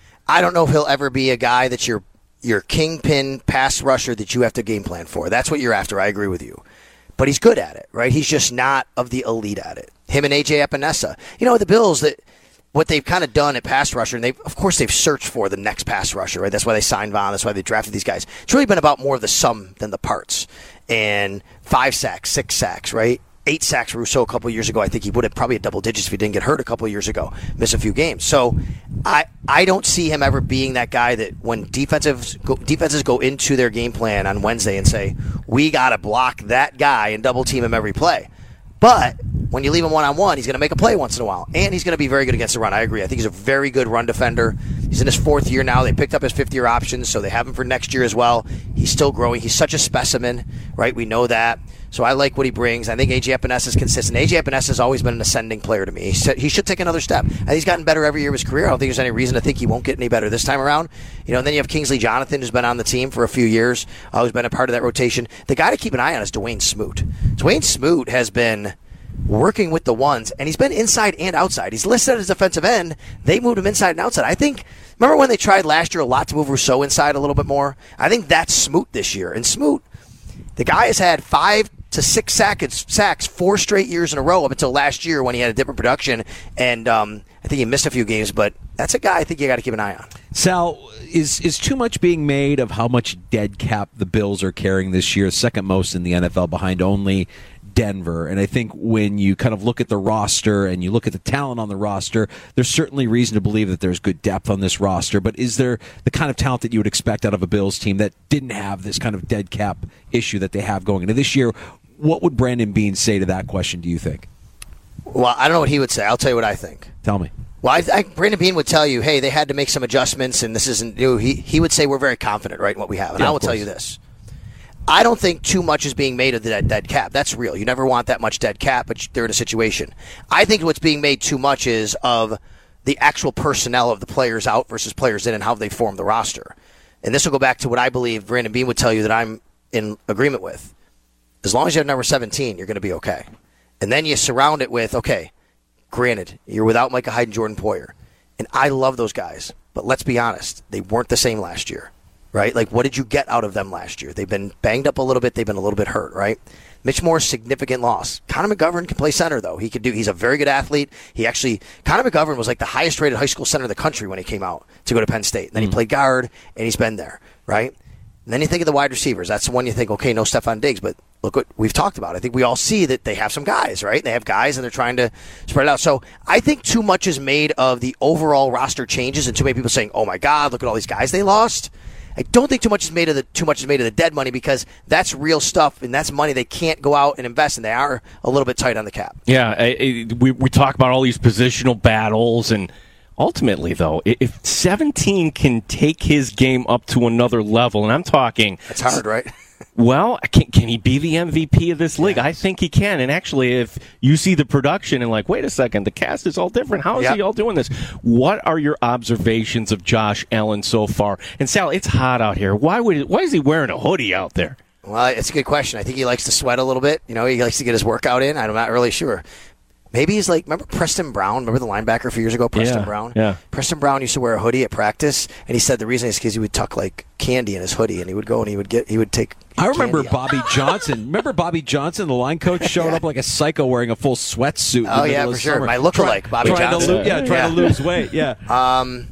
I don't know if he'll ever be a guy that you're your kingpin pass rusher that you have to game plan for. That's what you're after. I agree with you. But he's good at it, right? He's just not of the elite at it. Him and A J Epinesa. You know, the Bills, that what they've kind of done at pass rusher, and they of course they've searched for the next pass rusher, right? That's why they signed Von. That's why they drafted these guys. It's really been about more of the sum than the parts. And five sacks, six sacks, right? Eight sacks for Rousseau a couple of years ago. I think he would have probably had double digits if he didn't get hurt a couple of years ago, miss a few games. So I I don't see him ever being that guy that when defensive go, defenses go into their game plan on Wednesday and say, we got to block that guy and double team him every play. But when you leave him one-on-one, he's going to make a play once in a while. And he's going to be very good against the run. I agree. I think he's a very good run defender. He's in his fourth year now. They picked up his fifth-year options, so they have him for next year as well. He's still growing. He's such a specimen, right? We know that. So I like what he brings. I think A J Epinesa is consistent. A J Epinesa has always been an ascending player to me. He, he should take another step. And he's gotten better every year of his career. I don't think there's any reason to think he won't get any better this time around. You know, and then you have Kingsley Jonathan, who's been on the team for a few years, uh, who's been a part of that rotation. The guy to keep an eye on is Dwayne Smoot. Dwayne Smoot has been working with the ones, and he's been inside and outside. He's listed as defensive end. They moved him inside and outside. I think, remember when they tried last year a lot to move Rousseau inside a little bit more? I think that's Smoot this year. And Smoot, the guy has had five to six sack, sacks four straight years in a row up until last year when he had a different production, and um, I think he missed a few games, but that's a guy I think you got to keep an eye on. Sal, is is too much being made of how much dead cap the Bills are carrying this year, second most in the N F L behind only Denver? And I think when you kind of look at the roster and you look at the talent on the roster, there's certainly reason to believe that there's good depth on this roster, but is there the kind of talent that you would expect out of a Bills team that didn't have this kind of dead cap issue that they have going into this year? What would Brandon Beane say to that question, do you think? Well, I don't know what he would say. I'll tell you what I think. Tell me. Well, I, I, Brandon Beane would tell you, hey, they had to make some adjustments, and this isn't new. He, he would say we're very confident, right, in what we have. And yeah, I will tell you this. I don't think too much is being made of the dead, dead cap. That's real. You never want that much dead cap, but they're in a situation. I think what's being made too much is of the actual personnel of the players out versus players in and how they form the roster. And this will go back to what I believe Brandon Beane would tell you that I'm in agreement with. As long as you have number seventeen, you're going to be okay. And then you surround it with, okay, granted, you're without Micah Hyde and Jordan Poyer. And I love those guys. But let's be honest, they weren't the same last year, right? Like, what did you get out of them last year? They've been banged up a little bit. They've been a little bit hurt, right? Mitch Moore's significant loss. Connor McGovern can play center, though. He could do. He's a very good athlete. He actually, Connor McGovern was like the highest rated high school center in the country when he came out to go to Penn State. And then mm. he played guard, and he's been there, right? And then you think of the wide receivers. That's the one you think, okay, no Stephon Diggs, but look what we've talked about. I think we all see that they have some guys, right? They have guys, and they're trying to spread it out. So I think too much is made of the overall roster changes, and too many people saying, "Oh my God, look at all these guys they lost." I don't think too much is made of the too much is made of the dead money, because that's real stuff, and that's money they can't go out and invest, and they are a little bit tight on the cap. Yeah, I, I, we we talk about all these positional battles, and ultimately, though, if seventeen can take his game up to another level, and I'm talking... That's hard, right? Well, can, can he be the M V P of this league? Yes. I think he can. And actually, if you see the production and like, wait a second, the cast is all different. How is yep. he all doing this? What are your observations of Josh Allen so far? And Sal, it's hot out here. Why would why is he wearing a hoodie out there? Well, it's a good question. I think he likes to sweat a little bit. You know, he likes to get his workout in. I'm not really sure. Maybe he's like, remember Preston Brown? Remember the linebacker a few years ago, Preston yeah, Brown? Yeah. Preston Brown used to wear a hoodie at practice, and he said the reason is because he would tuck like candy in his hoodie, and he would go and he would get he would take. I remember Bobby Johnson. Remember Bobby Johnson, the line coach, showed yeah. up like a psycho wearing a full sweatsuit. In oh the yeah, middle for of sure. Summer. My lookalike, Try, Bobby trying Johnson. To lo- yeah, trying yeah. to lose weight. Yeah. Um,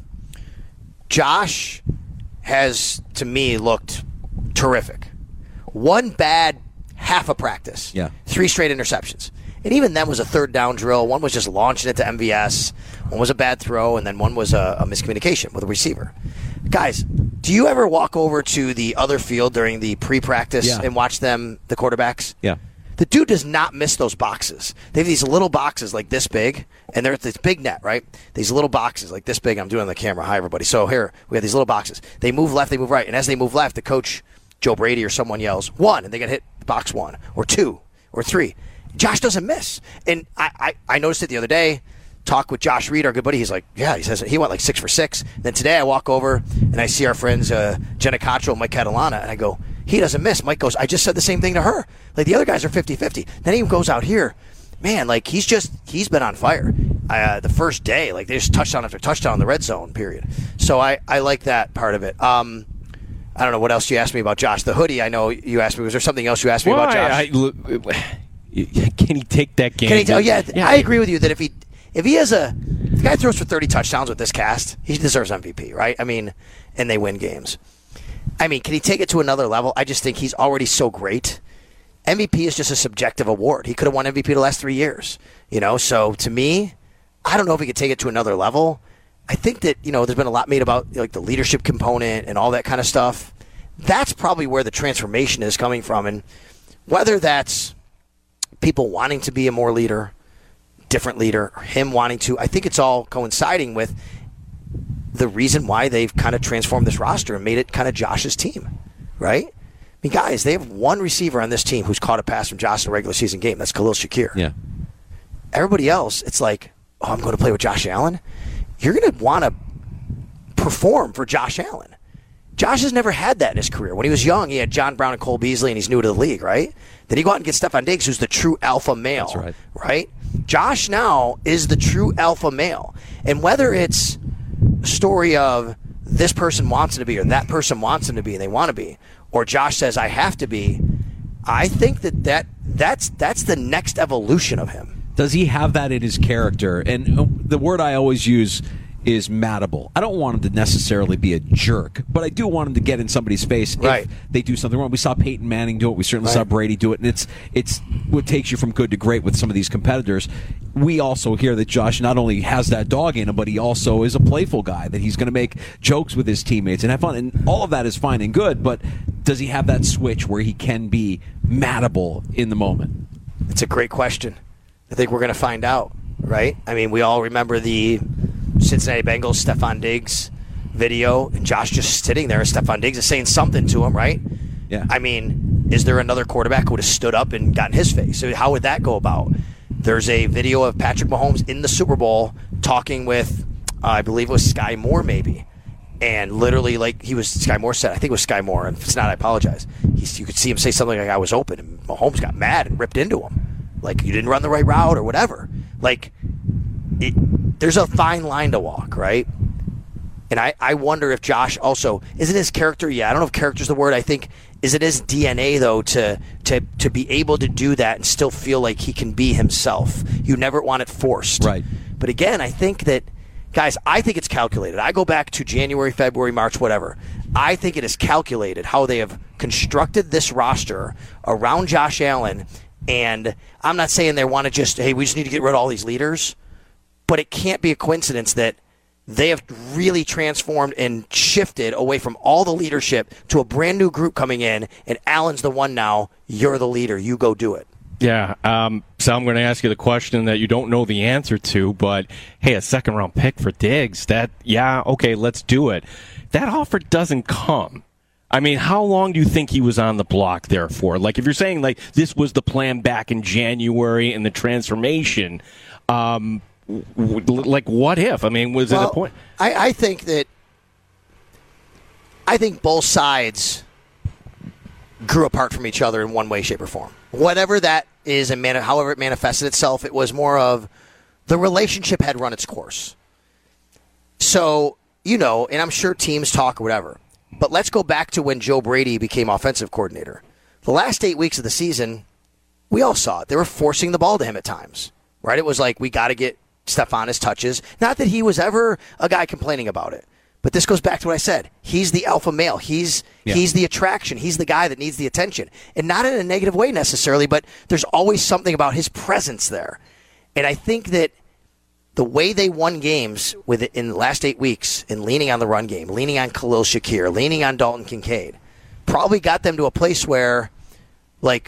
Josh has to me looked terrific. One bad half a practice. Yeah. Three straight interceptions. And even then was a third down drill. One was just launching it to M V S. One was a bad throw, and then one was a, a miscommunication with a receiver. Guys, do you ever walk over to the other field during the pre-practice yeah. and watch them, the quarterbacks? Yeah. The dude does not miss those boxes. They have these little boxes like this big, and they're at this big net, right? These little boxes like this big. I'm doing it on the camera. Hi, everybody. So here, we have these little boxes. They move left, they move right. And as they move left, the coach, Joe Brady or someone yells, one, and they get hit box one, or two, or three. Josh doesn't miss. And I, I, I noticed it the other day. Talk with Josh Reed, our good buddy. He's like, yeah, he says he went like six for six. Then today I walk over and I see our friends uh, Jenna Cottrell and Mike Catalana, and I go, he doesn't miss. Mike goes, I just said the same thing to her. Like, the other guys are fifty-fifty. Then he goes out here. Man, like, he's just, he's been on fire. Uh, the first day, like, they just touchdown after touchdown in the red zone, period. So I, I like that part of it. Um, I don't know what else you asked me about Josh. The hoodie, I know you asked me. Was there something else you asked me well, about Josh? I, I, look, can he take that game? Can he t- oh, yeah, yeah, I agree with you that if he if he has a if the guy throws for thirty touchdowns with this cast, he deserves M V P, right? I mean, and they win games. I mean, can he take it to another level? I just think he's already so great. M V P is just a subjective award. He could have won M V P the last three years, you know. So to me, I don't know if he could take it to another level. I think that, you know, there's been a lot made about like the leadership component and all that kind of stuff. That's probably where the transformation is coming from, and whether that's people wanting to be a more leader, different leader, or him wanting to, I think it's all coinciding with the reason why they've kind of transformed this roster and made it kind of Josh's team, right? I mean, guys, they have one receiver on this team who's caught a pass from Josh in a regular season game. That's Khalil Shakir. Yeah. Everybody else, it's like, oh, I'm going to play with Josh Allen. You're going to want to perform for Josh Allen. Josh has never had that in his career. When he was young, he had John Brown and Cole Beasley, and he's new to the league, right? Then he go out and get Stephon Diggs, who's the true alpha male. That's right. Right? Josh now is the true alpha male. And whether it's a story of this person wants him to be or that person wants him to be and they want to be, or Josh says, I have to be, I think that, that that's, that's the next evolution of him. Does he have that in his character? And the word I always use is mattable. I don't want him to necessarily be a jerk, but I do want him to get in somebody's face right. if they do something wrong. We saw Peyton Manning do it. We certainly right. saw Brady do it. And it's it's what takes you from good to great with some of these competitors. We also hear that Josh not only has that dog in him, but he also is a playful guy, that he's going to make jokes with his teammates and have fun. And all of that is fine and good, but does he have that switch where he can be mattable in the moment? It's a great question. I think we're going to find out, right? I mean, we all remember the Cincinnati Bengals Stephon Diggs video, and Josh just sitting there. Stephon Diggs is saying something to him, right? Yeah. I mean, is there another quarterback who would have stood up and gotten his face? So how would that go about? There's a video of Patrick Mahomes in the Super Bowl talking with, uh, I believe it was Sky Moore, maybe. And literally, like, he was, Sky Moore said, I think it was Sky Moore, and if it's not, I apologize. He's, you could see him say something like, I was open, and Mahomes got mad and ripped into him. Like, you didn't run the right route or whatever. Like, it, there's a fine line to walk, right? And I, I wonder if Josh also, is it his character? Yeah, I don't know if character's the word. I think, is it his D N A, though, to, to, to be able to do that and still feel like he can be himself? You never want it forced. Right. But again, I think that, guys, I think it's calculated. I go back to January, February, March, whatever. I think it is calculated how they have constructed this roster around Josh Allen. And I'm not saying they want to just, hey, we just need to get rid of all these leaders. But it can't be a coincidence that they have really transformed and shifted away from all the leadership to a brand new group coming in, and Allen's the one now. You're the leader. You go do it. Yeah, um, so I'm going to ask you the question that you don't know the answer to, but, hey, a second-round pick for Diggs, that, yeah, okay, let's do it. That offer doesn't come. I mean, how long do you think he was on the block there for? Like, if you're saying, like, this was the plan back in January and the transformation, um, w- like, what if? I mean, was well, it a point? I, I think that, I think both sides grew apart from each other in one way, shape, or form. Whatever that is, and man, however it manifested itself, it was more of the relationship had run its course. So, you know, and I'm sure teams talk or whatever, but let's go back to when Joe Brady became offensive coordinator. The last eight weeks of the season, we all saw it. They were forcing the ball to him at times, right? It was like, we got to get Stephon his touches. Not that he was ever a guy complaining about it. But this goes back to what I said. He's the alpha male. He's yeah. he's the attraction. He's the guy that needs the attention. And not in a negative way necessarily, but there's always something about his presence there. And I think that the way they won games with it in the last eight weeks in leaning on the run game, leaning on Khalil Shakir, leaning on Dalton Kincaid, probably got them to a place where, like,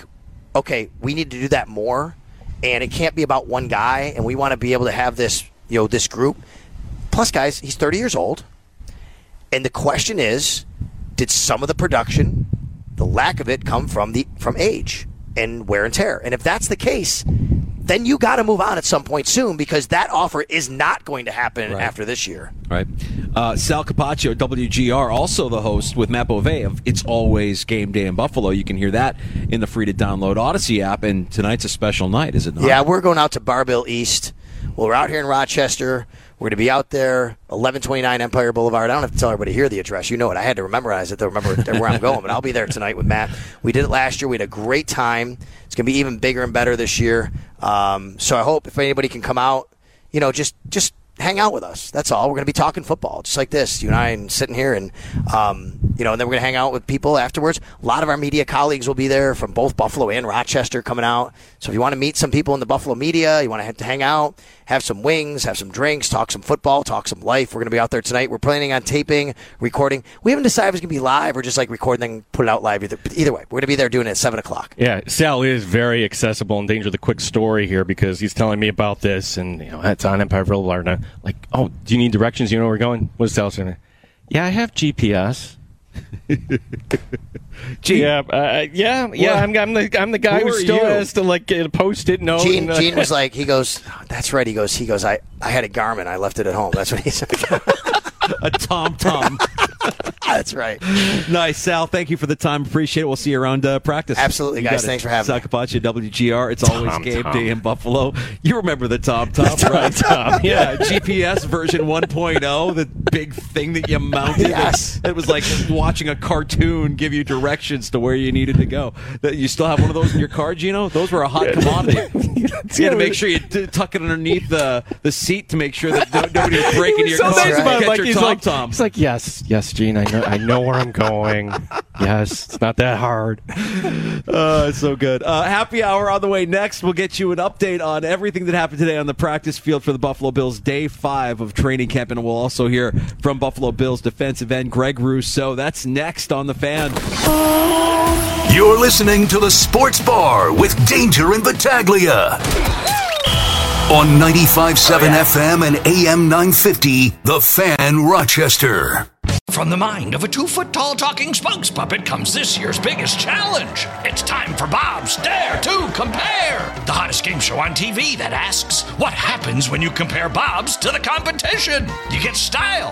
okay, we need to do that more, and it can't be about one guy, and we want to be able to have this, you know, this group. Plus, guys, he's thirty years old, and the question is, did some of the production, the lack of it, come from the from age and wear and tear? And if that's the case, then you got to move on at some point soon, because that offer is not going to happen right. after this year. Right. Uh, Sal Capaccio, W G R, also the host with Matt Beauvais of It's Always Game Day in Buffalo. You can hear that in the free-to-download Odyssey app, and tonight's a special night, is it not? Yeah, we're going out to Barbell East. Well, we're out here in Rochester. We're going to be out there, eleven twenty-nine Empire Boulevard. I don't have to tell everybody here the address. You know it. I had to memorize it to remember where I'm going, but I'll be there tonight with Matt. We did it last year. We had a great time. It's going to be even bigger and better this year. Um, so I hope if anybody can come out, you know, just just hang out with us. That's all. We're going to be talking football, just like this, you and I, and sitting here, and um, you know, and then we're going to hang out with people afterwards. A lot of our media colleagues will be there from both Buffalo and Rochester coming out. So if you want to meet some people in the Buffalo media, you want to have to hang out, have some wings, have some drinks, talk some football, talk some life. We're going to be out there tonight. We're planning on taping, recording. We haven't decided if it's going to be live or just like record and then put it out live. Either, either way, we're going to be there doing it at seven o'clock. Yeah, Sal is very accessible. And Danger, the quick story here, because he's telling me about this, and you know, it's on Empire Boulevard. And I'm like, oh, do you need directions? You know where we're going? What's Sal saying? Yeah, I have G P S. Gene, yeah, uh, yeah, yeah. I'm, I'm the I'm the guy who, who still you? has to like get a post-it note. Gene, and, uh, Gene was like, he goes, oh, that's right. He goes, he goes. I, I had a Garmin. I left it at home. That's what he said. A Tom Tom. That's right. Nice, Sal. Thank you for the time. Appreciate it. We'll see you around uh, practice. Absolutely, you guys. Thanks for having Sal me. Capaccio, W G R. It's always Tom, game Tom. day in Buffalo. You remember the Tom Tom, Tom, right? Tom. Yeah, G P S version one point oh, the big thing that you mounted. Yes. It was like watching a cartoon give you directions to where you needed to go. You still have one of those in your car, Gino? Those were a hot commodity. You had to make sure you t- tuck it underneath the, the seat to make sure that no, nobody was breaking your car. Right. About Get like, your he's, Tom like, Tom. he's like, yes, yes, Gene, I know, I know where I'm going. Yes, it's not that hard. Uh, it's so good. Uh, happy hour on the way next. We'll get you an update on everything that happened today on the practice field for the Buffalo Bills, day five of training camp, and we'll also hear from Buffalo Bills defensive end Greg Rousseau. That's next on The Fan. You're listening to the Sports Bar with Danger and Battaglia on ninety-five point seven oh, yeah. F M and A M nine fifty, The Fan, Rochester. From the mind of a two-foot-tall talking spokes puppet comes this year's biggest challenge. It's time for Bob's Dare to Compare, the hottest game show on T V that asks, what happens when you compare Bob's to the competition? You get style.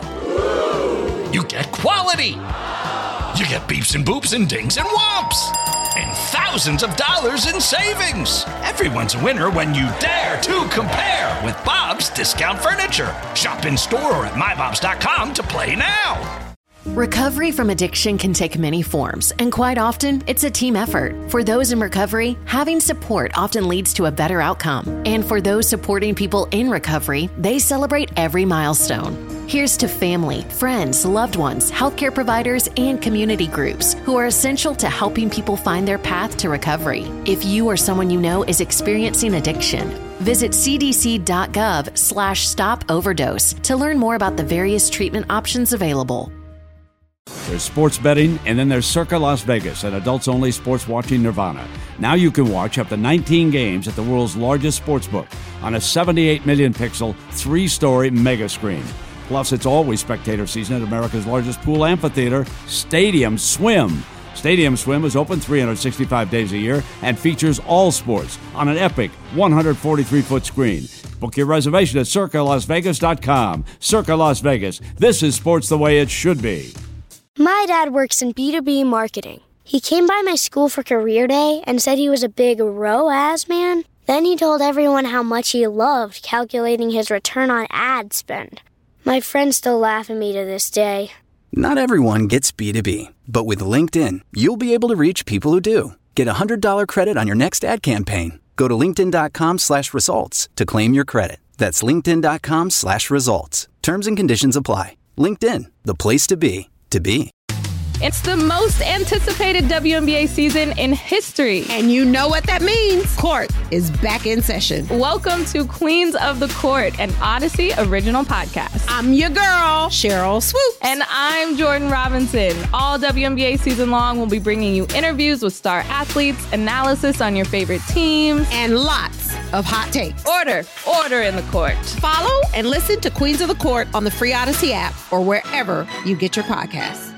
You get quality. You get beeps and boops and dings and whomps. And thousands of dollars in savings. Everyone's a winner when you dare to compare with Bob's Discount Furniture. Shop in store or at my bobs dot com to play now. Recovery from addiction can take many forms, and quite often, it's a team effort. For those in recovery, having support often leads to a better outcome. And for those supporting people in recovery, they celebrate every milestone. Here's to family, friends, loved ones, healthcare providers, and community groups who are essential to helping people find their path to recovery. If you or someone you know is experiencing addiction, visit c d c dot gov slash stop overdose to learn more about the various treatment options available. There's sports betting, and then there's Circa Las Vegas, an adults-only sports watching nirvana. Now you can watch up to nineteen games at the world's largest sportsbook on a seventy-eight million pixel, three-story mega screen. Plus, it's always spectator season at America's largest pool amphitheater, Stadium Swim. Stadium Swim is open three hundred sixty-five days a year and features all sports on an epic one hundred forty-three foot screen. Book your reservation at circa las vegas dot com. Circa Las Vegas. This is sports the way it should be. My dad works in B two B marketing. He came by my school for career day and said he was a big R O A S man. Then he told everyone how much he loved calculating his return on ad spend. My friends still laugh at me to this day. Not everyone gets B two B, but with LinkedIn, you'll be able to reach people who do. Get a one hundred dollars credit on your next ad campaign. Go to linkedin.com slash results to claim your credit. That's linkedin.com slash results. Terms and conditions apply. LinkedIn, the place to be, to be. It's the most anticipated W N B A season in history. And you know what that means. Court is back in session. Welcome to Queens of the Court, an Odyssey original podcast. I'm your girl, Cheryl Swoops. And I'm Jordan Robinson. All W N B A season long, we'll be bringing you interviews with star athletes, analysis on your favorite teams, and lots of hot takes. Order, order in the court. Follow and listen to Queens of the Court on the free Odyssey app or wherever you get your podcasts.